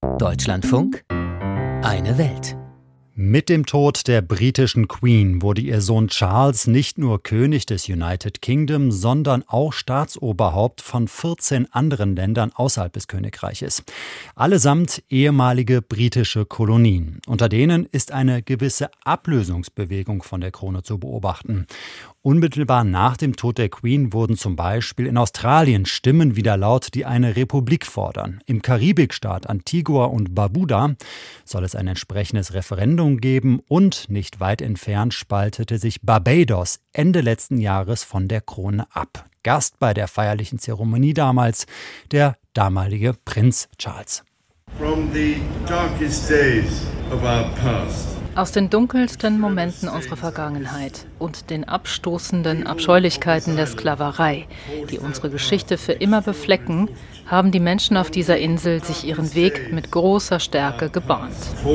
Deutschlandfunk, eine Welt. Mit dem Tod der britischen Queen wurde ihr Sohn Charles nicht nur König des United Kingdom, sondern auch Staatsoberhaupt von 14 anderen Ländern außerhalb des Königreiches. Allesamt ehemalige britische Kolonien. Unter denen ist eine gewisse Ablösungsbewegung von der Krone zu beobachten. Unmittelbar nach dem Tod der Queen wurden zum Beispiel in Australien Stimmen wieder laut, die eine Republik fordern. Im Karibikstaat Antigua und Barbuda soll es ein entsprechendes Referendum geben und nicht weit entfernt spaltete sich Barbados Ende letzten Jahres von der Krone ab. Gast bei der feierlichen Zeremonie damals der damalige Prinz Charles. From the darkest days of our past. Aus den dunkelsten Momenten unserer Vergangenheit und den abstoßenden Abscheulichkeiten der Sklaverei, die unsere Geschichte für immer beflecken, haben die Menschen auf dieser Insel sich ihren Weg mit großer Stärke gebahnt.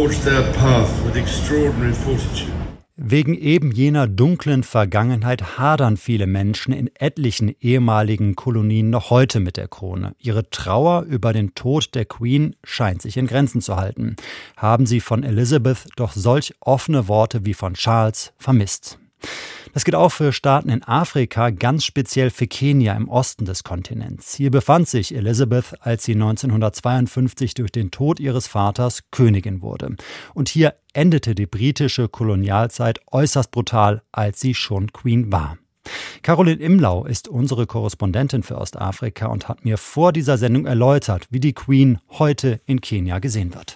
Wegen eben jener dunklen Vergangenheit hadern viele Menschen in etlichen ehemaligen Kolonien noch heute mit der Krone. Ihre Trauer über den Tod der Queen scheint sich in Grenzen zu halten. Haben sie von Elizabeth doch solch offene Worte wie von Charles vermisst. Das gilt auch für Staaten in Afrika, ganz speziell für Kenia im Osten des Kontinents. Hier befand sich Elizabeth, als sie 1952 durch den Tod ihres Vaters Königin wurde. Und hier endete die britische Kolonialzeit äußerst brutal, als sie schon Queen war. Caroline Imlau ist unsere Korrespondentin für Ostafrika und hat mir vor dieser Sendung erläutert, wie die Queen heute in Kenia gesehen wird.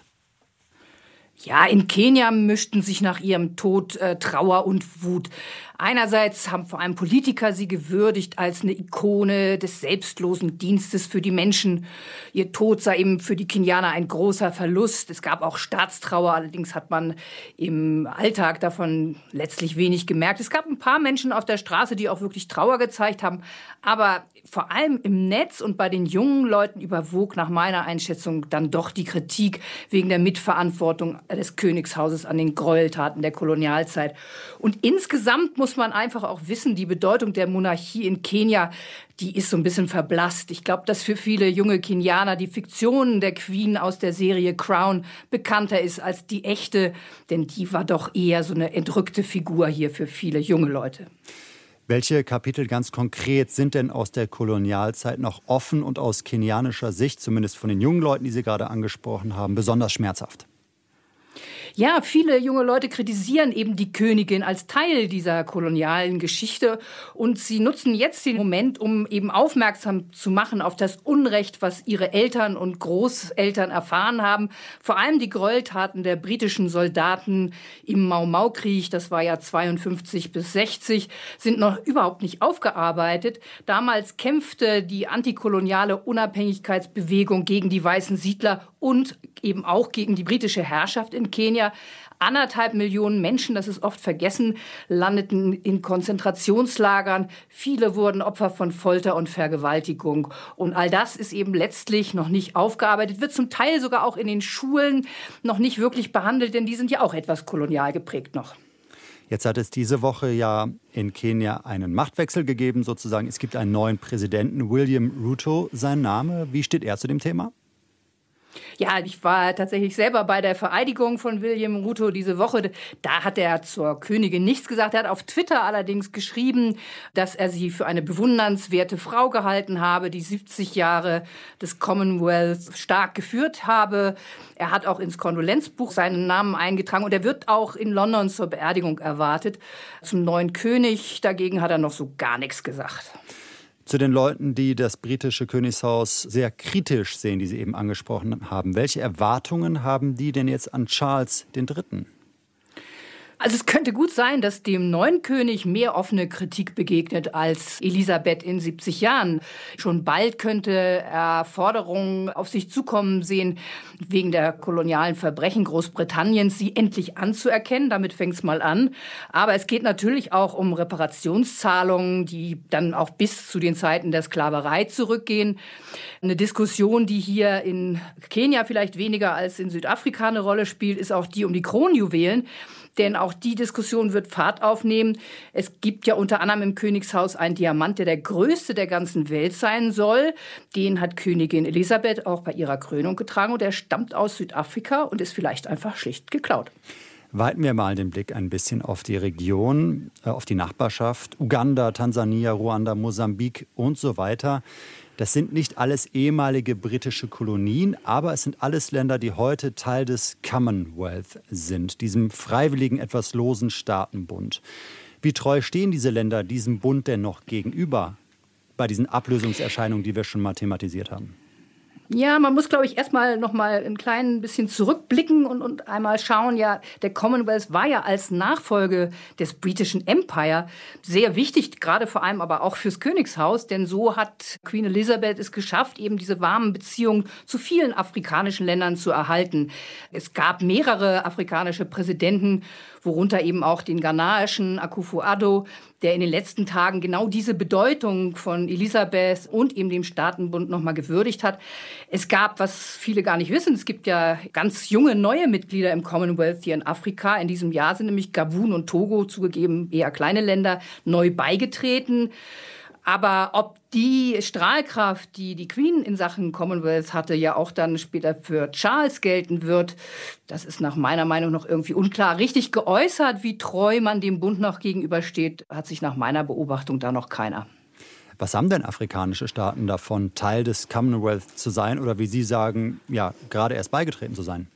Ja, in Kenia mischten sich nach ihrem Tod Trauer und Wut. Einerseits haben vor allem Politiker sie gewürdigt als eine Ikone des selbstlosen Dienstes für die Menschen. Ihr Tod sei eben für die Kenianer ein großer Verlust. Es gab auch Staatstrauer, allerdings hat man im Alltag davon letztlich wenig gemerkt. Es gab ein paar Menschen auf der Straße, die auch wirklich Trauer gezeigt haben. Aber vor allem im Netz und bei den jungen Leuten überwog nach meiner Einschätzung dann doch die Kritik wegen der Mitverantwortung des Königshauses an den Gräueltaten der Kolonialzeit. Und insgesamt muss man einfach auch wissen, die Bedeutung der Monarchie in Kenia, die ist so ein bisschen verblasst. Ich glaube, dass für viele junge Kenianer die Fiktion der Queen aus der Serie Crown bekannter ist als die echte, denn die war doch eher so eine entrückte Figur hier für viele junge Leute. Welche Kapitel ganz konkret sind denn aus der Kolonialzeit noch offen und aus kenianischer Sicht, zumindest von den jungen Leuten, die Sie gerade angesprochen haben, besonders schmerzhaft? Ja, viele junge Leute kritisieren eben die Königin als Teil dieser kolonialen Geschichte und sie nutzen jetzt den Moment, um eben aufmerksam zu machen auf das Unrecht, was ihre Eltern und Großeltern erfahren haben. Vor allem die Gräueltaten der britischen Soldaten im Mau-Mau-Krieg, das war ja 52 bis 60, sind noch überhaupt nicht aufgearbeitet. Damals kämpfte die antikoloniale Unabhängigkeitsbewegung gegen die weißen Siedler und eben auch gegen die britische Herrschaft in Kenia. 1,5 Millionen Menschen, das ist oft vergessen, landeten in Konzentrationslagern. Viele wurden Opfer von Folter und Vergewaltigung. Und all das ist eben letztlich noch nicht aufgearbeitet, wird zum Teil sogar auch in den Schulen noch nicht wirklich behandelt, denn die sind ja auch etwas kolonial geprägt noch. Jetzt hat es diese Woche ja in Kenia einen Machtwechsel gegeben, sozusagen. Es gibt einen neuen Präsidenten, William Ruto, sein Name. Wie steht er zu dem Thema? Ja, ich war tatsächlich selber bei der Vereidigung von William Ruto diese Woche. Da hat er zur Königin nichts gesagt. Er hat auf Twitter allerdings geschrieben, dass er sie für eine bewundernswerte Frau gehalten habe, die 70 Jahre des Commonwealth stark geführt habe. Er hat auch ins Kondolenzbuch seinen Namen eingetragen und er wird auch in London zur Beerdigung erwartet. Zum neuen König dagegen hat er noch so gar nichts gesagt. Zu den Leuten, die das britische Königshaus sehr kritisch sehen, die Sie eben angesprochen haben. Welche Erwartungen haben die denn jetzt an Charles III.? Also es könnte gut sein, dass dem neuen König mehr offene Kritik begegnet als Elisabeth in 70 Jahren. Schon bald könnte er Forderungen auf sich zukommen sehen, wegen der kolonialen Verbrechen Großbritanniens, sie endlich anzuerkennen. Damit fängt es mal an. Aber es geht natürlich auch um Reparationszahlungen, die dann auch bis zu den Zeiten der Sklaverei zurückgehen. Eine Diskussion, die hier in Kenia vielleicht weniger als in Südafrika eine Rolle spielt, ist auch die um die Kronjuwelen. Denn auch die Diskussion wird Fahrt aufnehmen. Es gibt ja unter anderem im Königshaus einen Diamant, der größte der ganzen Welt sein soll. Den hat Königin Elisabeth auch bei ihrer Krönung getragen und der stammt aus Südafrika und ist vielleicht einfach schlicht geklaut. Weiten wir mal den Blick ein bisschen auf die Region, auf die Nachbarschaft. Uganda, Tansania, Ruanda, Mosambik und so weiter. Das sind nicht alles ehemalige britische Kolonien, aber es sind alles Länder, die heute Teil des Commonwealth sind, diesem freiwilligen, etwas losen Staatenbund. Wie treu stehen diese Länder diesem Bund denn noch gegenüber bei diesen Ablösungserscheinungen, die wir schon mal thematisiert haben? Ja, man muss, glaube ich, erstmal noch mal ein klein bisschen zurückblicken und einmal schauen, ja, der Commonwealth war ja als Nachfolge des britischen Empire sehr wichtig, gerade vor allem aber auch fürs Königshaus, denn so hat Queen Elizabeth es geschafft, eben diese warmen Beziehungen zu vielen afrikanischen Ländern zu erhalten. Es gab mehrere afrikanische Präsidenten, worunter eben auch den ghanaischen Akufo-Addo, der in den letzten Tagen genau diese Bedeutung von Elisabeth und eben dem Staatenbund noch mal gewürdigt hat. Es gab, was viele gar nicht wissen, es gibt ja ganz junge neue Mitglieder im Commonwealth hier in Afrika. In diesem Jahr sind nämlich Gabun und Togo, zugegeben eher kleine Länder, neu beigetreten. Aber ob die Strahlkraft, die die Queen in Sachen Commonwealth hatte, ja auch dann später für Charles gelten wird, das ist nach meiner Meinung noch irgendwie unklar. Richtig geäußert, wie treu man dem Bund noch gegenübersteht, hat sich nach meiner Beobachtung da noch keiner. Was haben denn afrikanische Staaten davon, Teil des Commonwealth zu sein oder wie Sie sagen, ja, gerade erst beigetreten zu sein?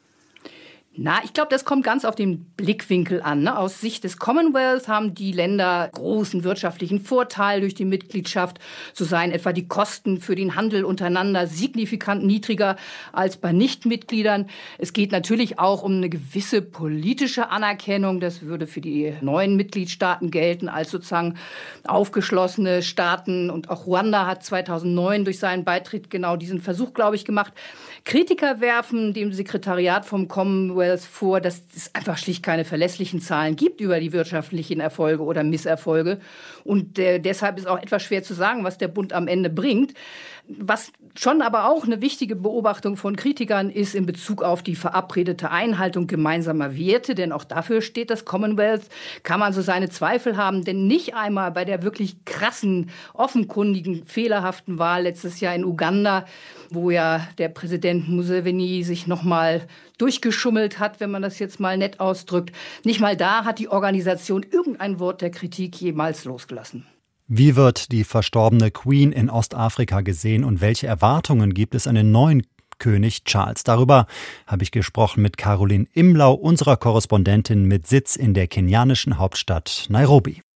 Na, ich glaube, das kommt ganz auf den Blickwinkel an. Ne? Aus Sicht des Commonwealth haben die Länder großen wirtschaftlichen Vorteil durch die Mitgliedschaft. So seien etwa die Kosten für den Handel untereinander signifikant niedriger als bei Nichtmitgliedern. Es geht natürlich auch um eine gewisse politische Anerkennung. Das würde für die neuen Mitgliedstaaten gelten als sozusagen aufgeschlossene Staaten. Und auch Ruanda hat 2009 durch seinen Beitritt genau diesen Versuch, glaube ich, gemacht. Kritiker werfen dem Sekretariat vom Commonwealth vor, dass es einfach schlicht keine verlässlichen Zahlen gibt über die wirtschaftlichen Erfolge oder Misserfolge. Und deshalb ist auch etwas schwer zu sagen, was der Bund am Ende bringt. Was schon aber auch eine wichtige Beobachtung von Kritikern ist in Bezug auf die verabredete Einhaltung gemeinsamer Werte, denn auch dafür steht das Commonwealth, kann man so seine Zweifel haben, denn nicht einmal bei der wirklich krassen, offenkundigen, fehlerhaften Wahl letztes Jahr in Uganda, wo ja der Präsident Museveni sich nochmal durchgeschummelt hat, wenn man das jetzt mal nett ausdrückt. Nicht mal da hat die Organisation irgendein Wort der Kritik jemals losgelassen. Wie wird die verstorbene Queen in Ostafrika gesehen und welche Erwartungen gibt es an den neuen König Charles? Darüber habe ich gesprochen mit Caroline Imlau, unserer Korrespondentin mit Sitz in der kenianischen Hauptstadt Nairobi.